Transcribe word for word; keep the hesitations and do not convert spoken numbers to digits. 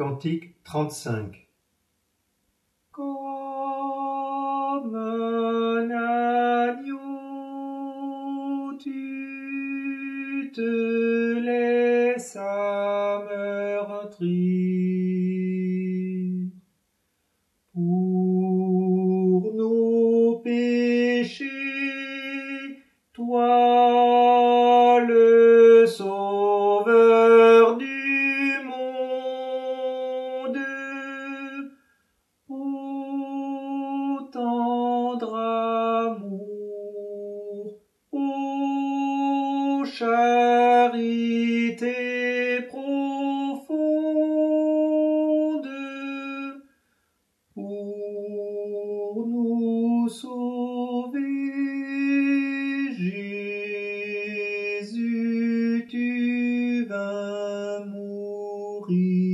Cantique trente-cinq. Comme un agneau, tu te laissas meurtrir pour nos péchés, toi le Sauveur du monde. Ô tendre amour, ô charité profonde, pour nous sauver, Jésus, tu vas mourir.